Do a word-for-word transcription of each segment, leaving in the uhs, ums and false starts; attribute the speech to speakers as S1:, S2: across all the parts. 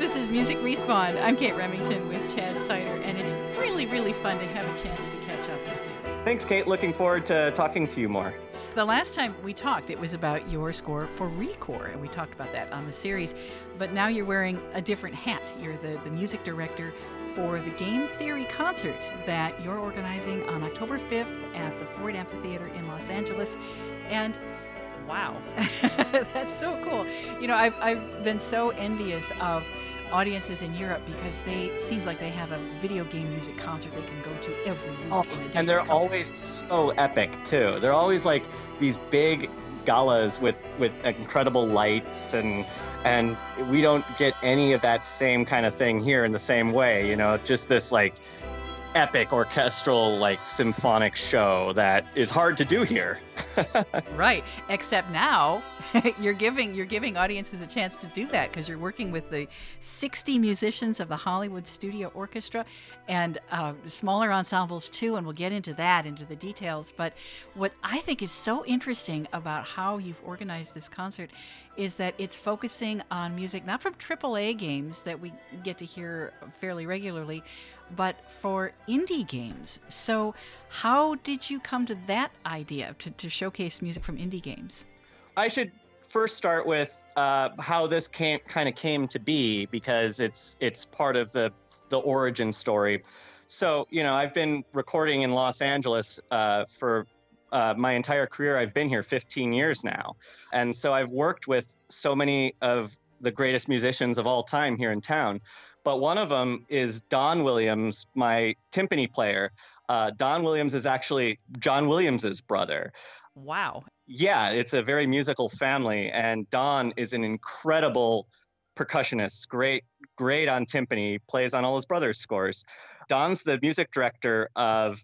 S1: This is Music Respawn. I'm Kate Remington with Chad Sider, and it's really, really fun to have a chance to catch up with you.
S2: Thanks, Kate. Looking forward to talking to you more.
S1: The last time we talked, it was about your score for ReCore, and we talked about that on the series. But now you're wearing a different hat. You're the, the music director for the Game Theory concert that you're organizing on October fifth at the Ford Amphitheater in Los Angeles. And wow, that's so cool. You know, I've, I've been so envious of audiences in Europe because they it seems like they have a video game music concert they can go to every week.
S2: Oh, and they're country. Always so epic too. They're always like these big galas with, with incredible lights, and and we don't get any of that same kind of thing here in the same way. You know, just this like epic orchestral like symphonic show that is hard to do here.
S1: Right, except now you're giving you're giving audiences a chance to do that because you're working with the sixty musicians of the Hollywood Studio Orchestra and uh, smaller ensembles too, and we'll get into that, into the details. But what I think is so interesting about how you've organized this concert is that it's focusing on music not from triple A games that we get to hear fairly regularly, but for indie games. So how did you come to that idea to, to showcase music from indie games?
S2: I should first start with uh, how this came kind of came to be, because it's it's part of the the origin story. So, you know, I've been recording in Los Angeles uh, for uh, my entire career. I've been here fifteen years now. And so I've worked with so many of the greatest musicians of all time here in town. But one of them is Don Williams, my timpani player. Uh, Don Williams is actually John Williams's brother.
S1: Wow.
S2: Yeah, it's a very musical family, and Don is an incredible percussionist, great, great on timpani, plays on all his brother's scores. Don's the music director of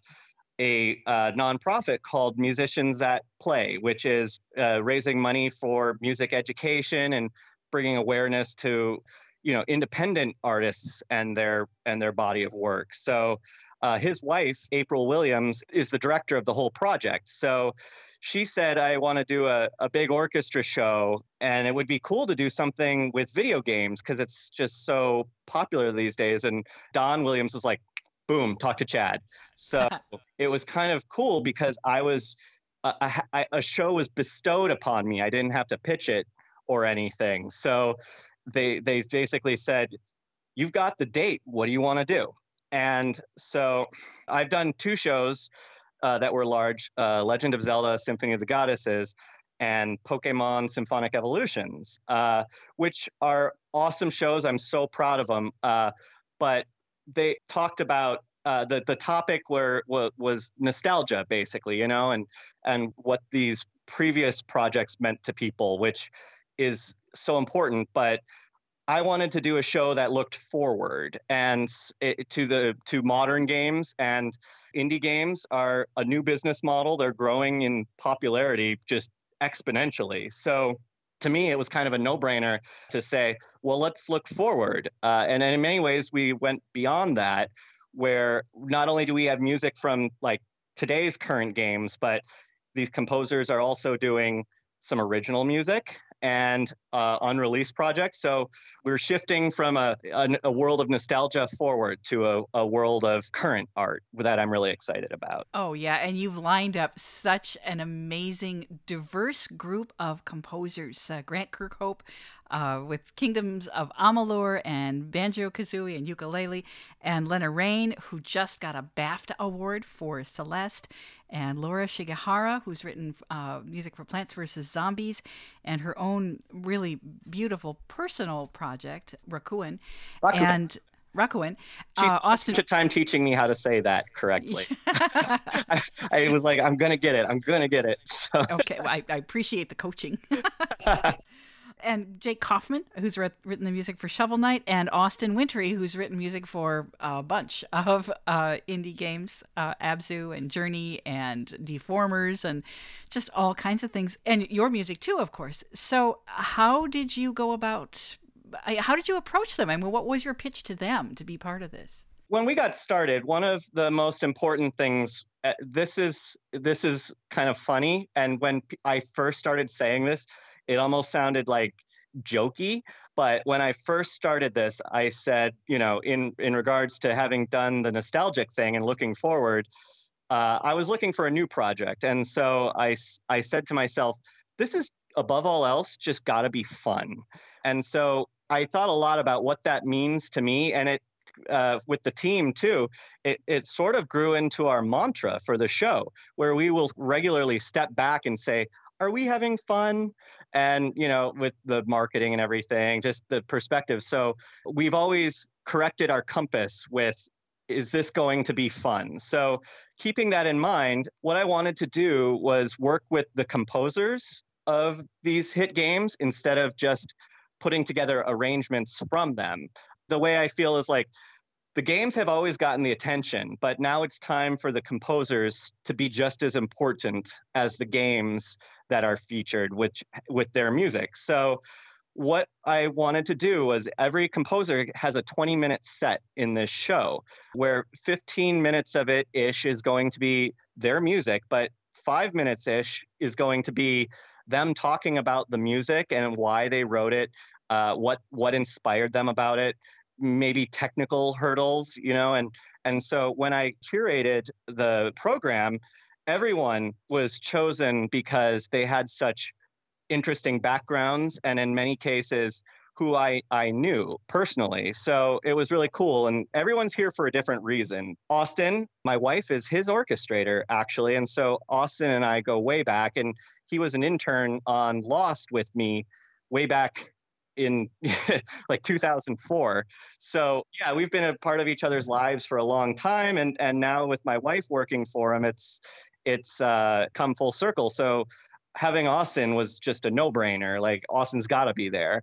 S2: a uh, nonprofit called Musicians That Play, which is uh, raising money for music education and bringing awareness to, you know, independent artists and their and their body of work. So uh, his wife, April Williams, is the director of the whole project. So she said, I want to do a, a big orchestra show, and it would be cool to do something with video games because it's just so popular these days. And Don Williams was like, boom, talk to Chad. So it was kind of cool because I was uh, a, a show was bestowed upon me. I didn't have to pitch it or anything. So they they basically said, you've got the date. What do you want to do? And so I've done two shows uh, that were large, uh, Legend of Zelda, Symphony of the Goddesses, and Pokemon Symphonic Evolutions, uh, which are awesome shows. I'm so proud of them. Uh, but they talked about uh, the the topic where w- was nostalgia, basically, you know, and and what these previous projects meant to people, which is so important. But I wanted to do a show that looked forward and it, to the to modern games, and indie games are a new business model. They're growing in popularity just exponentially. So to me, it was kind of a no-brainer to say, well, let's look forward. Uh, and in many ways, we went beyond that, where not only do we have music from like today's current games, but these composers are also doing some original music and uh, unreleased projects. So we're shifting from a, a, a world of nostalgia forward to a, a world of current art that I'm really excited about.
S1: Oh, yeah. And you've lined up such an amazing, diverse group of composers. Uh, Grant Kirkhope uh, with Kingdoms of Amalur and Banjo-Kazooie and Ukulele, and Lena Raine, who just got a BAFTA award for Celeste, and Laura Shigehara, who's written uh, music for Plants versus. Zombies, and her own really beautiful personal project, Rakuen.
S2: Rakuen.
S1: And Rakuen.
S2: She's
S1: uh, Austin.
S2: Took time teaching me how to say that correctly. I, I was like, I'm gonna get it. I'm gonna get it. So.
S1: Okay, well, I, I appreciate the coaching. And Jake Kaufman, who's read, written the music for Shovel Knight, and Austin Wintory, who's written music for a bunch of uh, indie games, uh, Abzu and Journey and Deformers and just all kinds of things. And your music too, of course. So how did you go about, how did you approach them? I mean, what was your pitch to them to be part of this?
S2: When we got started, one of the most important things, uh, this is this is kind of funny. And when I first started saying this, it almost sounded like jokey. But when I first started this, I said, you know, in, in regards to having done the nostalgic thing and looking forward, uh, I was looking for a new project. And so I, I said to myself, this is above all else just got to be fun. And so I thought a lot about what that means to me. And it, uh, with the team too, it, it sort of grew into our mantra for the show, where we will regularly step back and say, are we having fun? And, you know, with the marketing and everything, just the perspective. So we've always corrected our compass with, is this going to be fun? So keeping that in mind, what I wanted to do was work with the composers of these hit games instead of just putting together arrangements from them. The way I feel is like, the games have always gotten the attention, but now it's time for the composers to be just as important as the games that are featured with, with their music. So what I wanted to do was every composer has a twenty minute set in this show where fifteen minutes of it ish is going to be their music, but five minutes ish is going to be them talking about the music and why they wrote it, uh, what what inspired them about it, maybe technical hurdles, you know, and and so when I curated the program, everyone was chosen because they had such interesting backgrounds, and in many cases, who I, I knew personally. So it was really cool. And everyone's here for a different reason. Austin, my wife, is his orchestrator, actually. And so Austin and I go way back. And he was an intern on Lost with me way back in like two thousand four. So yeah, we've been a part of each other's lives for a long time. And and now with my wife working for him, it's it's uh, come full circle. So having Austin was just a no-brainer. Like, Austin's got to be there.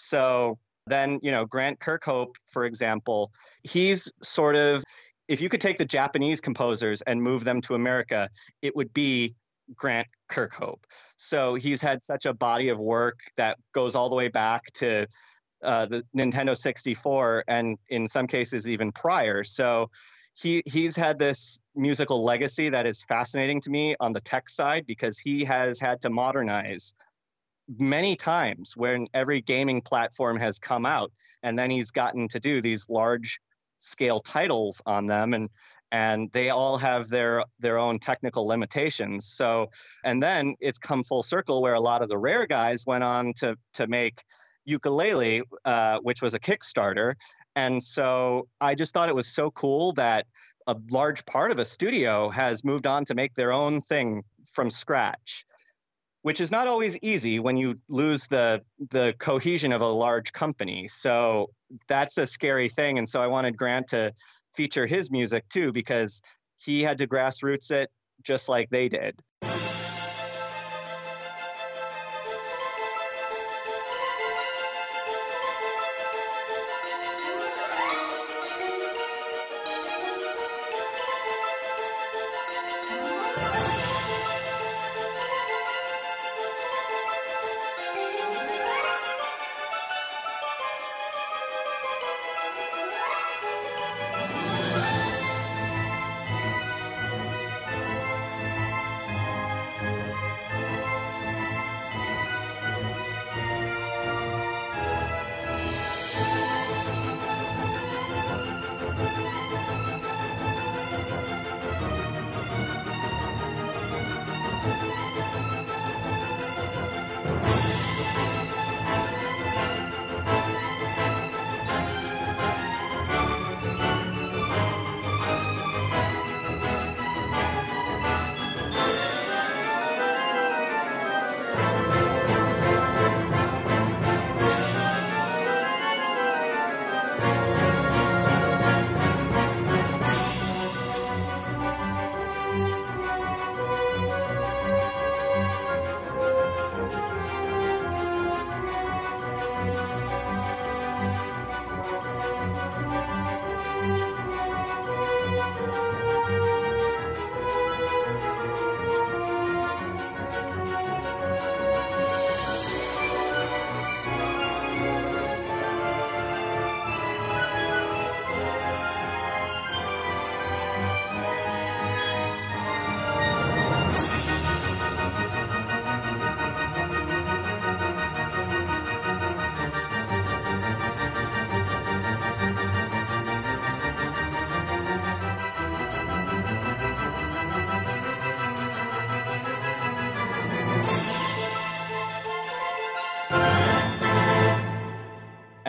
S2: So then, you know, Grant Kirkhope, for example, he's sort of, if you could take the Japanese composers and move them to America, it would be Grant Kirkhope. So he's had such a body of work that goes all the way back to uh, the Nintendo sixty-four, and in some cases even prior. So He he's had this musical legacy that is fascinating to me on the tech side, because he has had to modernize many times when every gaming platform has come out, and then he's gotten to do these large scale titles on them, and and they all have their their own technical limitations. So, and then it's come full circle where a lot of the Rare guys went on to to make Yooka-Laylee, uh, which was a Kickstarter. And so I just thought it was so cool that a large part of a studio has moved on to make their own thing from scratch, which is not always easy when you lose the the cohesion of a large company. So that's a scary thing. And so I wanted Grant to feature his music too, because he had to grassroots it just like they did.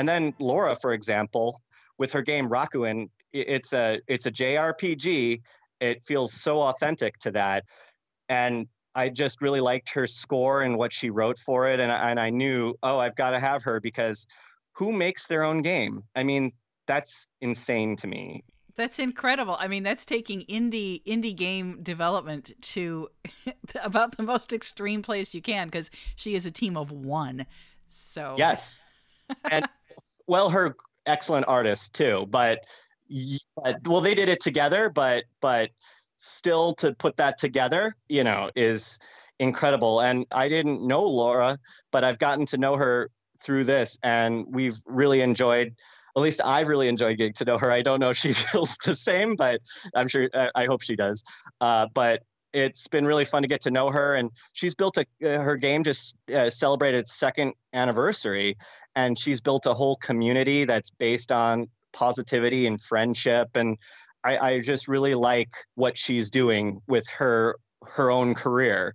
S2: And then Laura, for example, with her game Rakuin, it's a it's a J R P G. It feels so authentic to that. And I just really liked her score and what she wrote for it. And, and I knew, oh, I've got to have her, because who makes their own game? I mean, that's insane to me.
S1: That's incredible. I mean, that's taking indie indie game development to about the most extreme place you can, because she is a team of one. So
S2: yes, and well, her excellent artist too. But, but well, they did it together. But but still, to put that together, you know, is incredible. And I didn't know Laura, but I've gotten to know her through this, and we've really enjoyed. At least I've really enjoyed getting to know her. I don't know if she feels the same, but I'm sure, I hope she does. Uh, but it's been really fun to get to know her. And she's built a, uh, her game just uh, celebrated its second anniversary. And she's built a whole community that's based on positivity and friendship. And I, I just really like what she's doing with her, her own career.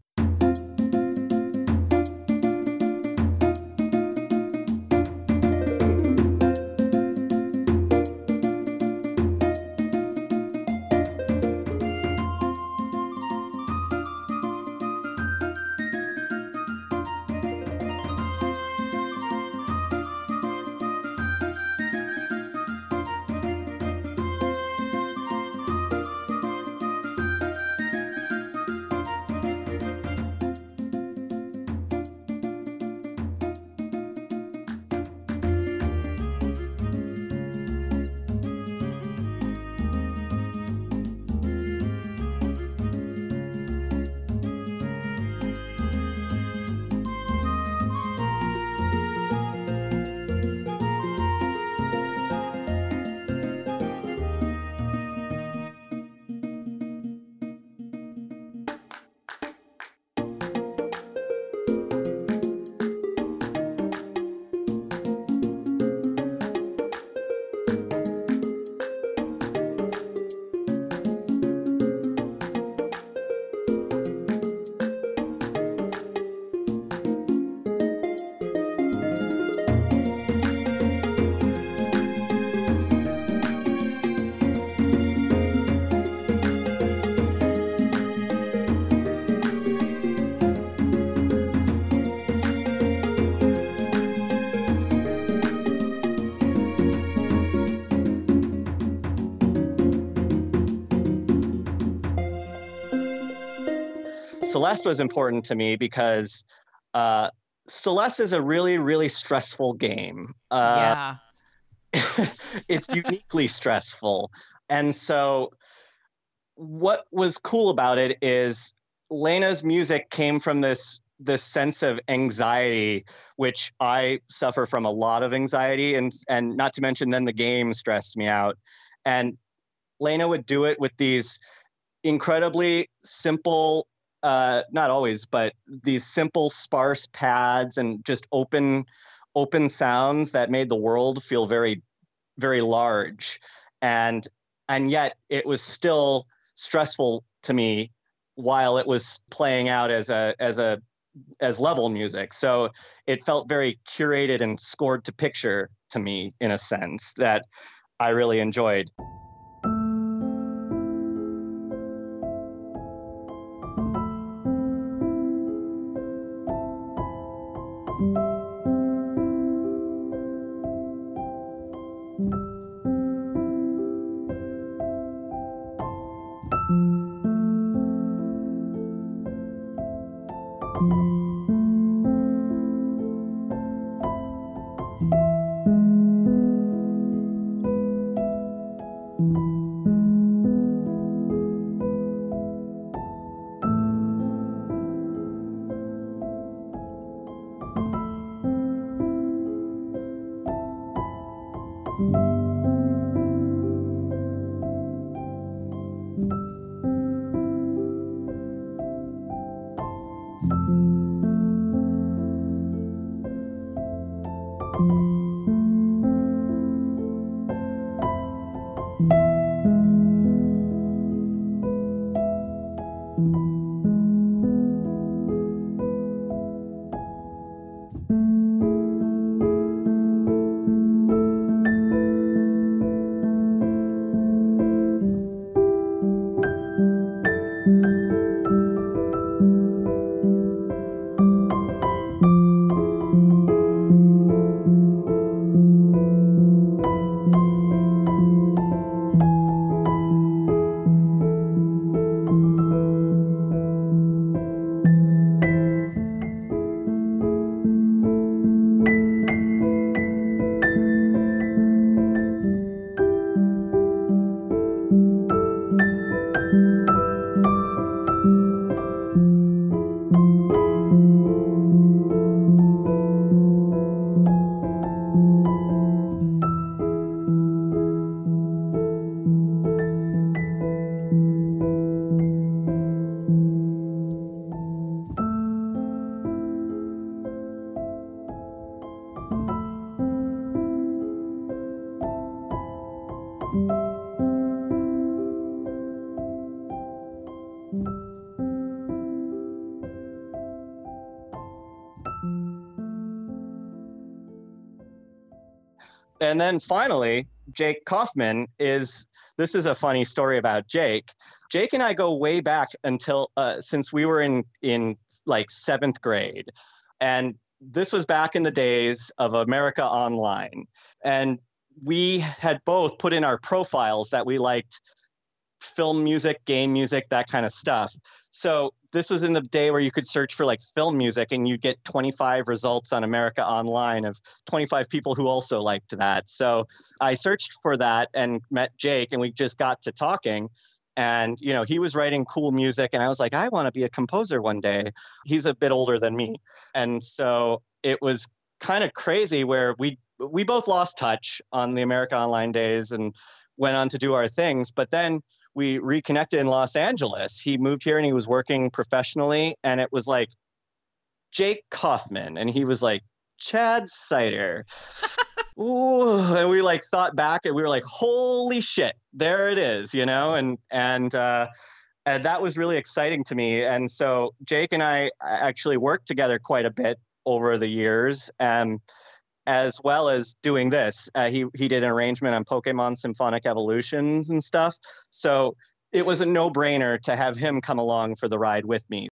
S2: Celeste was important to me because uh, Celeste is a really, really stressful game.
S1: Uh,
S2: yeah. It's uniquely stressful. And so what was cool about it is Lena's music came from this this sense of anxiety, which I suffer from a lot of anxiety, and and not to mention then the game stressed me out. And Lena would do it with these incredibly simple, uh, not always, but these simple, sparse pads and just open, open sounds that made the world feel very, very large. And and yet it was still stressful to me while it was playing out as a as a as level music. So it felt very curated and scored to picture to me in a sense that I really enjoyed. And then finally, Jake Kaufman is, this is a funny story about Jake. Jake and I go way back until, uh, since we were in, in like seventh grade. And this was back in the days of America Online. And we had both put in our profiles that we liked film music, game music, that kind of stuff. So this was in the day where you could search for like film music and you'd get twenty-five results on America Online of twenty-five people who also liked that. So I searched for that and met Jake, and we just got to talking. And, you know, he was writing cool music, and I was like, I want to be a composer one day. He's a bit older than me. And so it was kind of crazy where we we both lost touch on the America Online days and went on to do our things. But then we reconnected in Los Angeles. He moved here and he was working professionally, and it was like Jake Kaufman, and he was like Chad Sider. Ooh, and we like thought back and we were like, holy shit, there it is, you know, and and uh, and that was really exciting to me. And so Jake and I actually worked together quite a bit over the years, and as well as doing this, uh, he he did an arrangement on Pokemon Symphonic Evolutions and stuff. So it was a no-brainer to have him come along for the ride with me.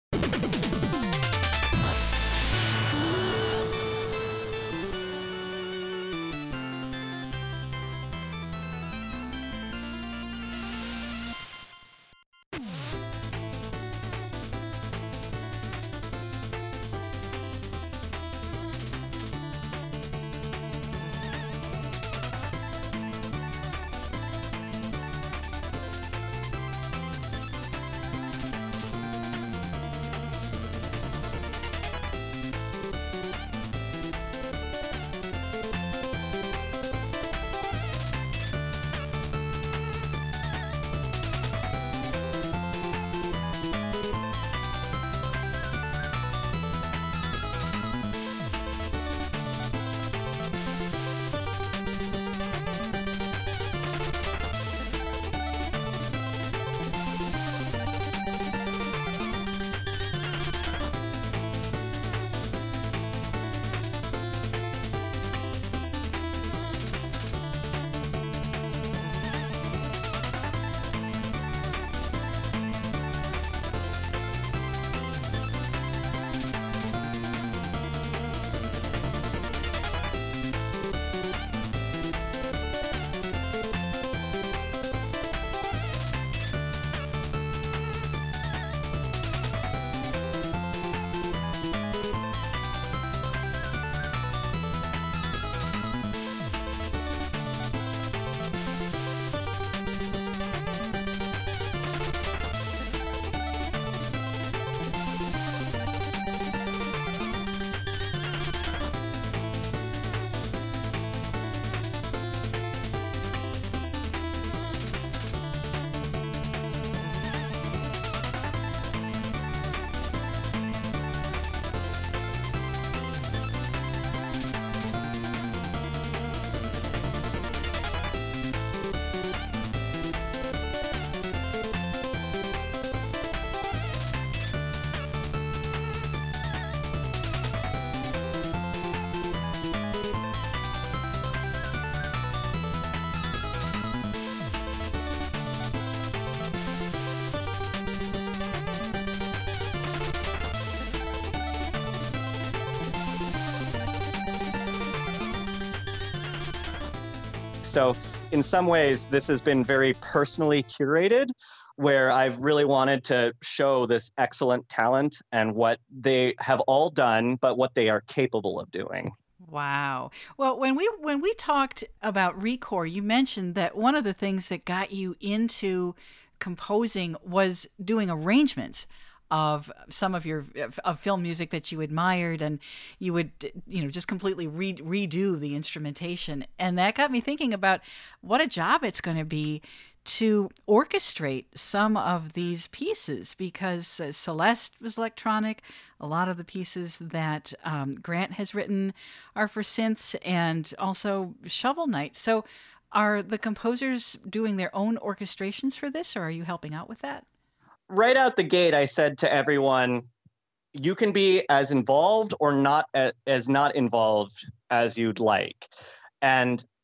S2: So in some ways, this has been very personally curated, where I've really wanted to show this excellent talent and what they have all done, but what they are capable of doing.
S1: Wow. Well, when we when we talked about ReCore, you mentioned that one of the things that got you into composing was doing arrangements of some of your of film music that you admired, and you would, you know, just completely re- redo the instrumentation. And that got me thinking about what a job it's going to be to orchestrate some of these pieces, because uh, Celeste was electronic. A lot of the pieces that um, Grant has written are for synths, and also Shovel Knight. So are the composers doing their own orchestrations for this, or are you helping out with that?
S2: Right out the gate, I said to everyone, you can be as involved or not as not involved as you'd like. And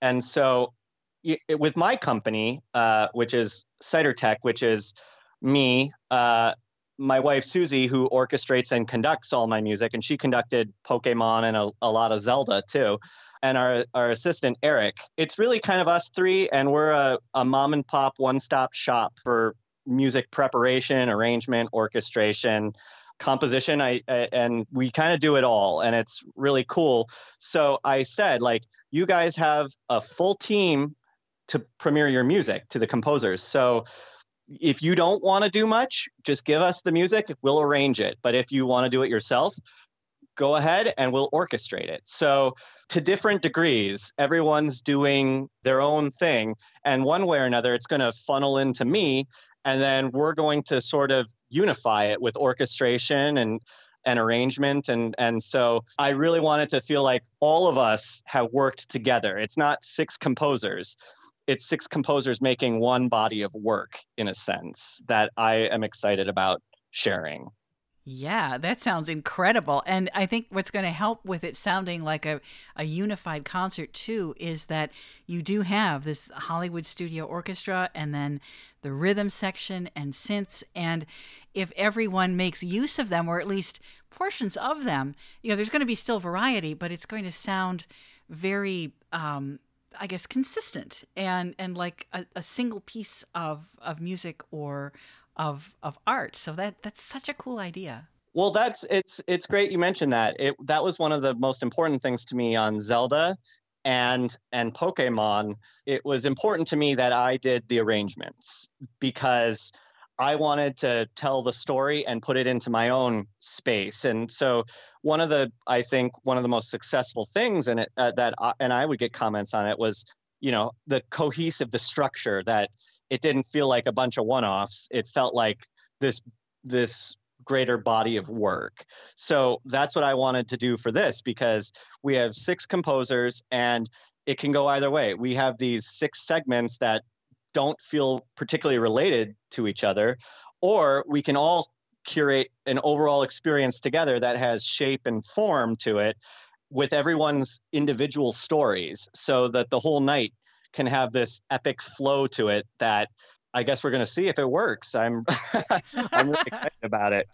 S2: And so y- with my company, uh, which is Cider Tech, which is me, uh, my wife Susie, who orchestrates and conducts all my music, and she conducted Pokemon and a, a lot of Zelda too. And our, our assistant, Eric. It's really kind of us three, and we're a, a mom and pop one-stop shop for music preparation, arrangement, orchestration, composition. I, I and we kind of do it all, and it's really cool. So I said, like, you guys have a full team to premiere your music to the composers. So if you don't want to do much, just give us the music, we'll arrange it. But if you want to do it yourself, go ahead and we'll orchestrate it. So to different degrees, everyone's doing their own thing. And one way or another, it's going to funnel into me. And then we're going to sort of unify it with orchestration and and arrangement. And, and so I really wanted to feel like all of us have worked together. It's not six composers. It's six composers making one body of work, in a sense, that I am excited about sharing.
S1: Yeah, that sounds incredible. And I think what's going to help with it sounding like a, a unified concert, too, is that you do have this Hollywood Studio Orchestra and then the rhythm section and synths. And if everyone makes use of them, or at least portions of them, you know, there's going to be still variety, but it's going to sound very, um, I guess, consistent and, and like a, a single piece of, of music or of of art. So that that's such a cool idea.
S2: Well, that's it's it's great you mentioned that. It that was one of the most important things to me on Zelda and and Pokemon. It was important to me that I did the arrangements because I wanted to tell the story and put it into my own space. And so one of the I think one of the most successful things in it uh, that I, and I would get comments on it was, you know, the cohesive, the structure, that it didn't feel like a bunch of one-offs. It felt like this this greater body of work. So that's what I wanted to do for this, because we have six composers and it can go either way. We have these six segments that don't feel particularly related to each other, or we can all curate an overall experience together that has shape and form to it with everyone's individual stories, so that the whole night can have this epic flow to it that I guess we're going to see if it works. I'm I'm really excited about it.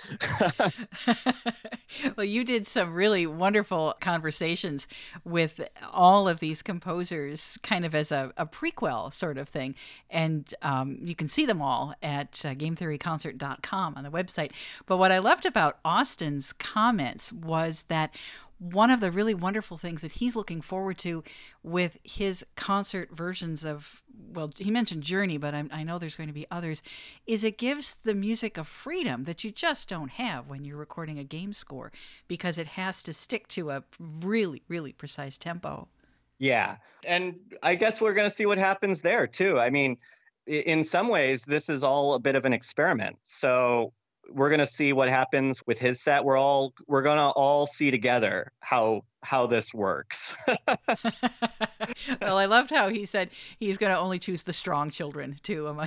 S1: Well, you did some really wonderful conversations with all of these composers, kind of as a, a prequel sort of thing. And um, you can see them all at uh, game theory concert dot com on the website. But what I loved about Austin's comments was that one of the really wonderful things that he's looking forward to with his concert versions of, well, he mentioned Journey, but I, I know there's going to be others, is it gives the music a freedom that you just don't have when you're recording a game score, because it has to stick to a really, really precise tempo.
S2: Yeah. And I guess we're going to see what happens there, too. I mean, in some ways, this is all a bit of an experiment. So we're going to see what happens with his set. We're all we're going to all see together how how this works.
S1: Well, I loved how he said he's going to only choose the strong children too. Am I?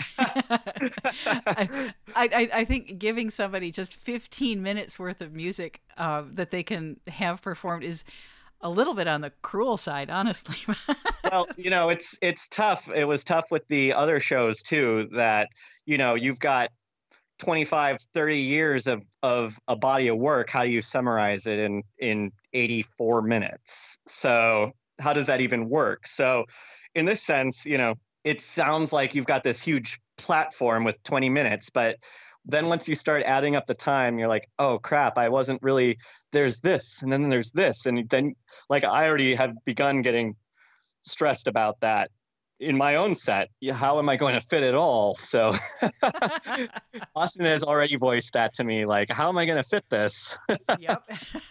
S1: I, I I think giving somebody just fifteen minutes worth of music uh, that they can have performed is a little bit on the cruel side, honestly.
S2: Well, you know, it's it's tough. It was tough with the other shows too, that, you know, you've got twenty-five, thirty years of, of a body of work. How do you summarize it in, in eighty-four minutes? So how does that even work? So in this sense, you know, it sounds like you've got this huge platform with twenty minutes, but then once you start adding up the time, you're like, oh crap, I wasn't really, there's this, and then there's this. And then, like, I already have begun getting stressed about that in my own set. How am I going to fit it all? So Austin has already voiced that to me, like, how am I going to fit this?
S1: Yep.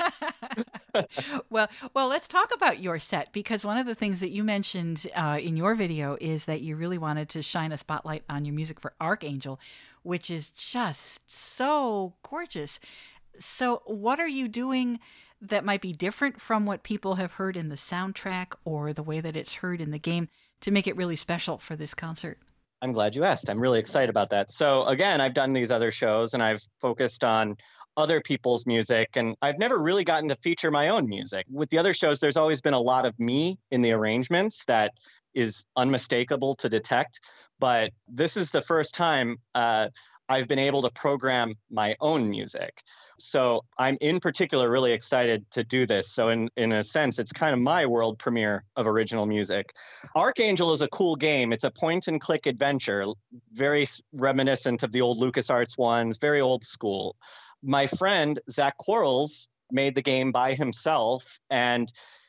S1: well, well, let's talk about your set, because one of the things that you mentioned uh, in your video is that you really wanted to shine a spotlight on your music for Archangel, which is just so gorgeous. So what are you doing that might be different from what people have heard in the soundtrack or the way that it's heard in the game to make it really special for this concert?
S2: I'm glad you asked. I'm really excited about that. So again, I've done these other shows and I've focused on other people's music, and I've never really gotten to feature my own music. With the other shows, there's always been a lot of me in the arrangements that is unmistakable to detect. But this is the first time uh, I've been able to program my own music. So I'm in particular really excited to do this. So in, in a sense, it's kind of my world premiere of original music. Archangel is a cool game. It's a point and click adventure, very reminiscent of the old LucasArts ones, very old school. My friend, Zach Quarles, made the game by himself, and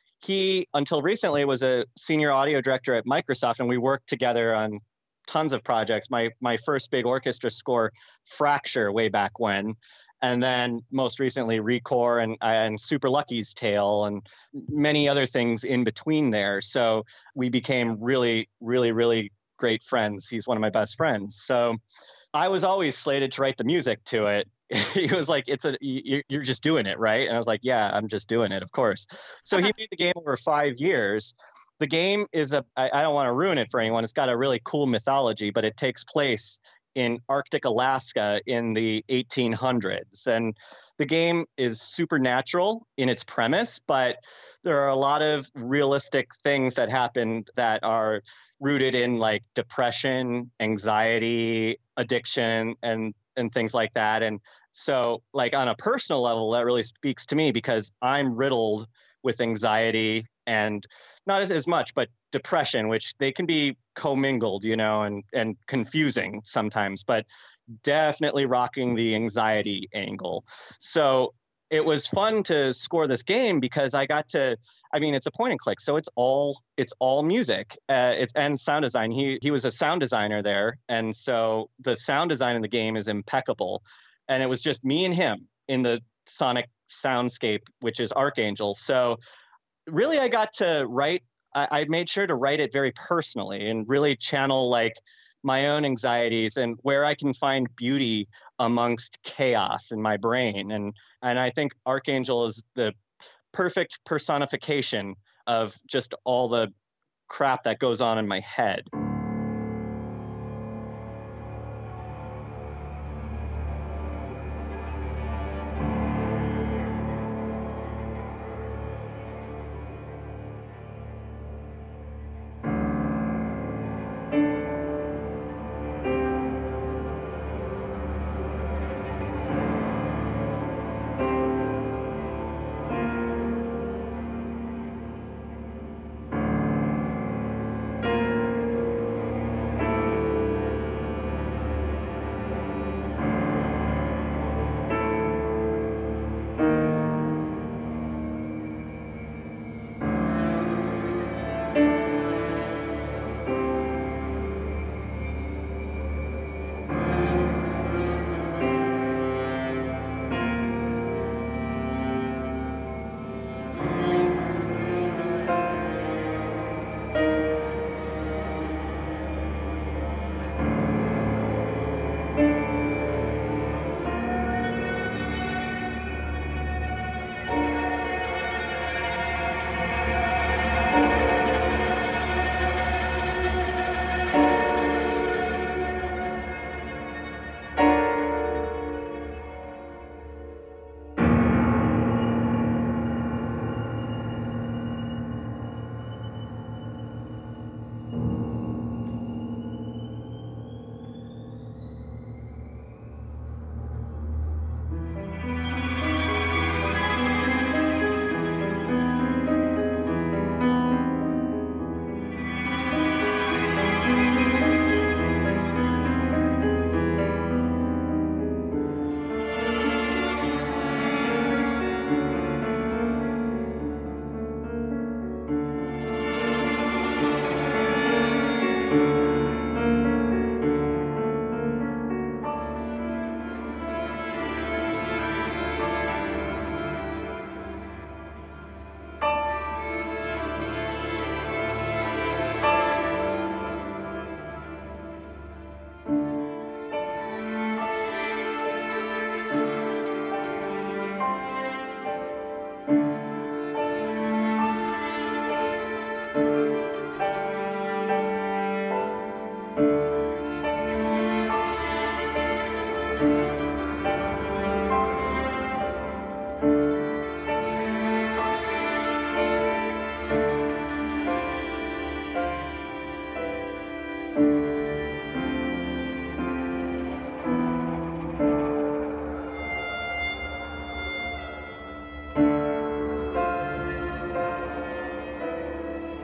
S2: he, until recently, was a senior audio director at Microsoft, and we worked together on tons of projects. My my first big orchestra score, Fracture, way back when, and then most recently Recore and and Super Lucky's Tale and many other things in between there. So we became really, really, really great friends. He's one of my best friends. So I was always slated to write the music to it. He was like, "It's a you're just doing it, right?" And I was like, "Yeah, I'm just doing it, of course." So he made the game over five years. The game is a, I, I don't want to ruin it for anyone. It's got a really cool mythology, but it takes place in Arctic Alaska in the eighteen hundreds. And the game is supernatural in its premise, but there are a lot of realistic things that happen that are rooted in like depression, anxiety, addiction, and and things like that. And so like on a personal level, that really speaks to me because I'm riddled with anxiety and not as, as much, but depression, which they can be commingled, you know, and, and confusing sometimes, but definitely rocking the anxiety angle. So it was fun to score this game because I got to, I mean, it's a point and click. So it's all, it's all music. Uh, it's and sound design. He, he was a sound designer there. And so the sound design in the game is impeccable. And it was just me and him in the sonic soundscape, which is Archangel. So really, I got to write, I, I made sure to write it very personally and really channel like my own anxieties and where I can find beauty amongst chaos in my brain. And, and I think Archangel is the perfect personification of just all the crap that goes on in my head.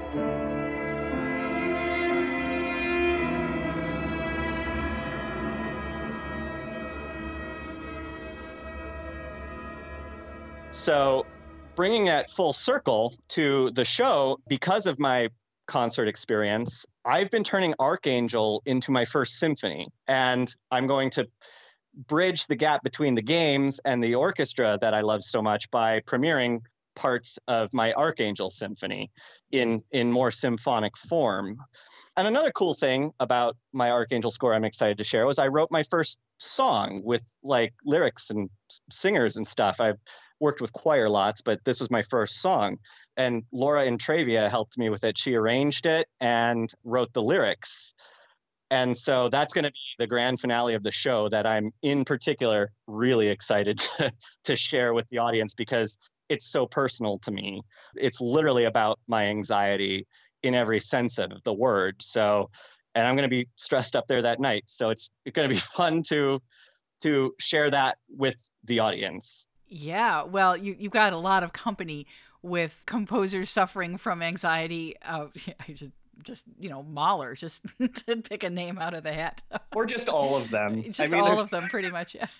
S2: So bringing it full circle to the show, because of my concert experience, I've been turning Archangel into my first symphony. And I'm going to bridge the gap between the games and the orchestra that I love so much by premiering parts of my Archangel symphony in, in more symphonic form. And another cool thing about my Archangel score I'm excited to share was I wrote my first song with like lyrics and singers and stuff. I've worked with choir lots, but this was my first song. And Laura Intravia helped me with it. She arranged it and wrote the lyrics. And so that's going to be the grand finale of the show that I'm in particular really excited to, to share with the audience because it's so personal to me. It's literally about my anxiety in every sense of the word. So, and I'm going to be stressed up there that night. So it's going to be fun to to share that with the audience.
S1: Yeah, well, you, you've got a lot of company with composers suffering from anxiety. Uh, I just, just, you know, Mahler, just to pick a name out of the hat.
S2: Or just all of them.
S1: Just
S2: I mean,
S1: all
S2: there's...
S1: of them, pretty much, yeah.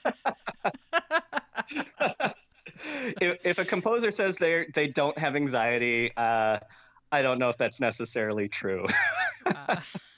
S2: if, if a composer says they they don't have anxiety, uh, I don't know if that's necessarily true.
S1: uh,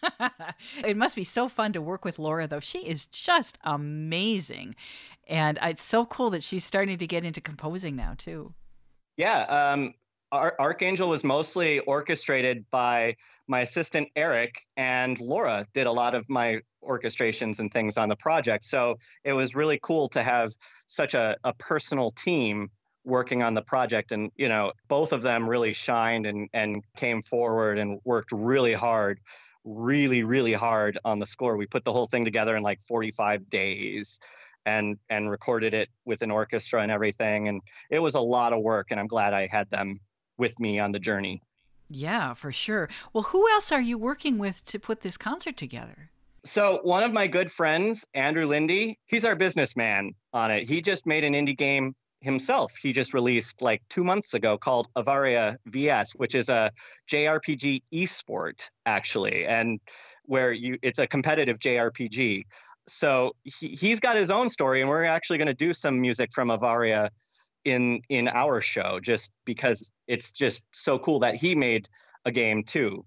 S1: it must be so fun to work with Laura, though. She is just amazing. And it's so cool that she's starting to get into composing now, too.
S2: Yeah. Um, Ar- Archangel was mostly orchestrated by my assistant, Eric, and Laura did a lot of my orchestrations and things on the project. So it was really cool to have such a, a personal team working on the project. And, you know, both of them really shined and, and came forward and worked really hard, really, really hard on the score. We put the whole thing together in like forty-five days and and recorded it with an orchestra and everything. And it was a lot of work. And I'm glad I had them with me on the journey.
S1: Yeah, for sure. Well, who else are you working with to put this concert together?
S2: So one of my good friends, Andrew Lindy, he's our businessman on it. He just made an indie game himself. He just released like two months ago called Avaria V S, which is a J R P G esport, actually, and where you it's a competitive J R P G. So he, he's got his own story, and we're actually going to do some music from Avaria in in our show, just because it's just so cool that he made a game too.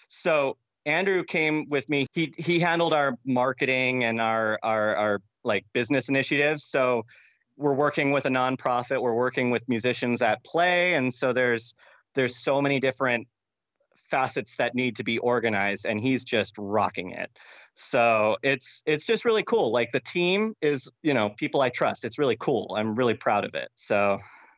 S2: So Andrew came with me. He he handled our marketing and our our our like business initiatives. So we're working with a nonprofit. We're working with musicians at play, and so there's there's so many different facets that need to be organized, and he's just rocking it. So it's it's just really cool. Like the team is, you know, people I trust. It's really cool. I'm really proud of it. So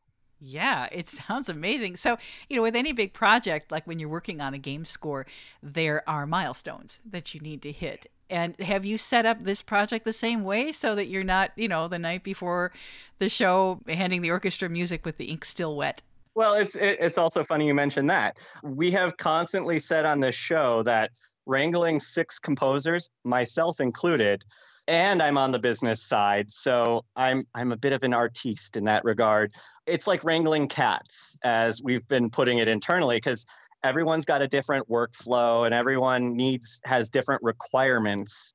S1: yeah, it sounds amazing. So, you know, with any big project, like when you're working on a game score, there are milestones that you need to hit. And have you set up this project the same way so that you're not, you know, the night before the show handing the orchestra music with the ink still wet?
S2: Well, it's it, it's also funny you mentioned that. We have constantly said on this show that wrangling six composers, myself included, and I'm on the business side, so I'm I'm a bit of an artiste in that regard. It's like wrangling cats, as we've been putting it internally, because everyone's got a different workflow and everyone needs has different requirements.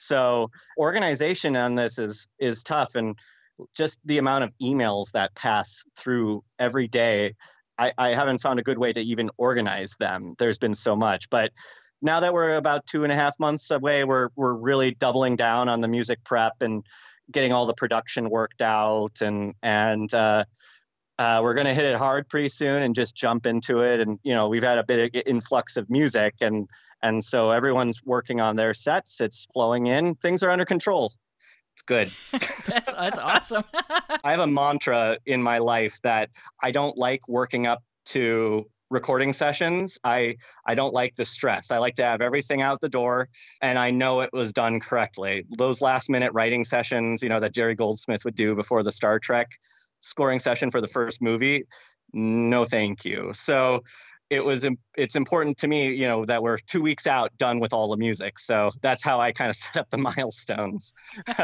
S2: So organization on this is is tough, and just the amount of emails that pass through every day, I, I haven't found a good way to even organize them. There's been so much. But now that we're about two and a half months away, we're we're really doubling down on the music prep and getting all the production worked out. And and uh, uh, we're going to hit it hard pretty soon and just jump into it. And, you know, we've had a bit of influx of music. And, and so everyone's working on their sets. It's flowing in. Things are under control. It's good.
S1: that's, that's awesome.
S2: I have a mantra in my life that I don't like working up to recording sessions. I, I don't like the stress. I like to have everything out the door, and I know it was done correctly. Those last minute writing sessions, you know, that Jerry Goldsmith would do before the Star Trek scoring session for the first movie, no thank you. So it was it's important to me, you know, that we're two weeks out done with all the music. So that's how I kind of set up the milestones.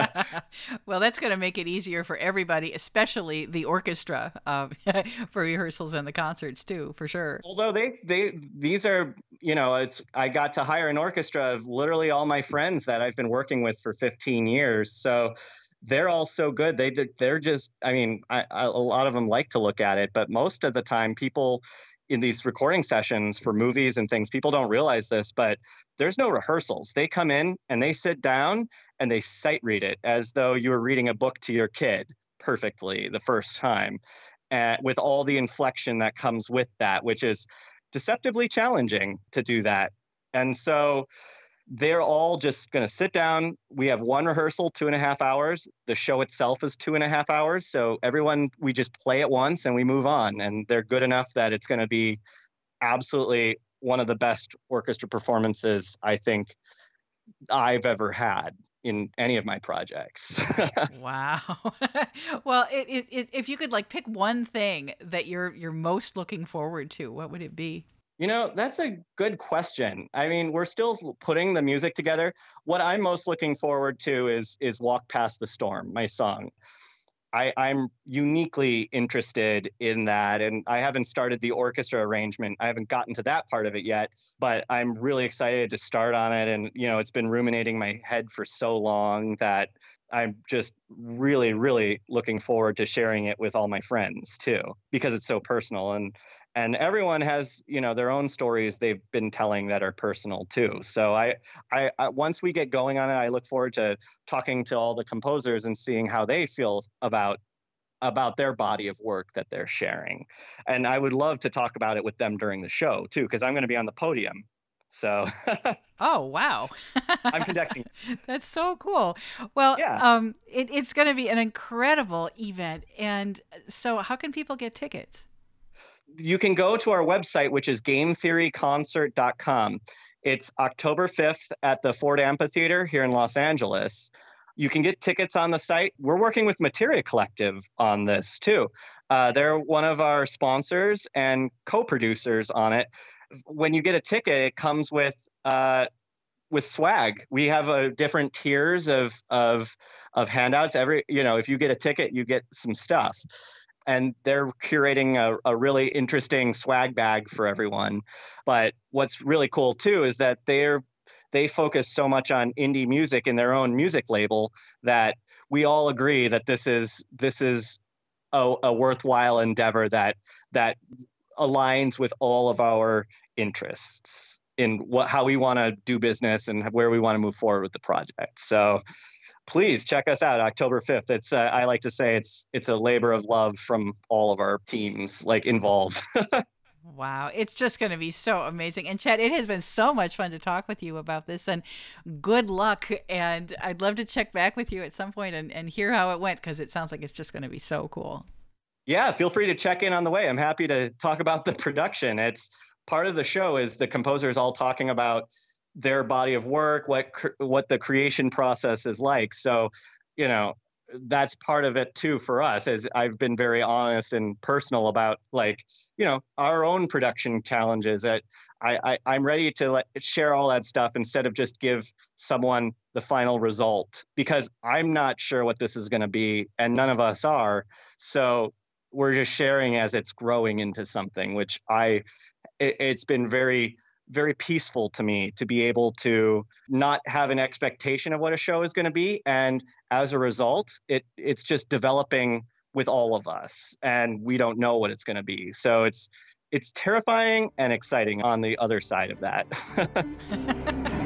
S1: Well, that's going to make it easier for everybody, especially the orchestra, uh, for rehearsals and the concerts too, for sure.
S2: Although they they these are, you know, it's I got to hire an orchestra of literally all my friends that I've been working with for fifteen years. So they're all so good. They they're just, I mean, I, I, a lot of them like to look at it, but most of the time, people in these recording sessions for movies and things, people don't realize this, but there's no rehearsals. They come in and they sit down and they sight read it as though you were reading a book to your kid perfectly the first time, uh, with all the inflection that comes with that, which is deceptively challenging to do that. And so they're all just going to sit down. We have one rehearsal, two and a half hours. The show itself is two and a half hours. So everyone, we just play it once and we move on. And they're good enough that it's going to be absolutely one of the best orchestra performances I think I've ever had in any of my projects.
S1: Wow. Well, it, it, it, if you could like pick one thing that you're you're most looking forward to, what would it be?
S2: You know, that's a good question. I mean, we're still putting the music together. What I'm most looking forward to is is Walk Past the Storm, my song. I, I'm uniquely interested in that, and I haven't started the orchestra arrangement. I haven't gotten to that part of it yet, but I'm really excited to start on it. And, you know, it's been ruminating my head for so long that I'm just really, really looking forward to sharing it with all my friends too, because it's so personal. And and everyone has, you know, their own stories they've been telling that are personal too. So I, I, I once we get going on it, I look forward to talking to all the composers and seeing how they feel about about their body of work that they're sharing. And I would love to talk about it with them during the show too, because I'm going to be on the podium. So
S1: oh, wow.
S2: I'm conducting.
S1: That's so cool. Well,
S2: yeah.
S1: um, it, it's going to be an incredible event. And so how can people get tickets?
S2: You can go to our website, which is game theory concert dot com. It's October fifth at the Ford Amphitheater here in Los Angeles. You can get tickets on the site. We're working with Materia Collective on this too. Uh, they're one of our sponsors and co-producers on it. When you get a ticket, it comes with uh, with swag. We have a different tiers of of of handouts. Every you know, if you get a ticket, you get some stuff. And they're curating a, a really interesting swag bag for everyone. But what's really cool too is that they're they focus so much on indie music in their own music label that we all agree that this is this is a, a worthwhile endeavor that that aligns with all of our interests in what how we want to do business and where we want to move forward with the project. So please check us out October fifth. It's uh, I like to say it's it's a labor of love from all of our teams like involved.
S1: Wow. It's just going to be so amazing. And Chet, it has been so much fun to talk with you about this, and good luck. And I'd love to check back with you at some point and, and hear how it went, because it sounds like it's just going to be so cool.
S2: Yeah, feel free to check in on the way. I'm happy to talk about the production. It's part of the show is the composers all talking about their body of work, what what the creation process is like. So, you know, that's part of it too for us, as I've been very honest and personal about, like, you know, our own production challenges. That I, I I'm ready to let, share all that stuff instead of just give someone the final result, because I'm not sure what this is going to be, and none of us are. So we're just sharing as it's growing into something, which I it, it's been very very peaceful to me to be able to not have an expectation of what a show is going to be. And as a result, it it's just developing with all of us, and we don't know what it's going to be. So it's it's terrifying and exciting on the other side of that.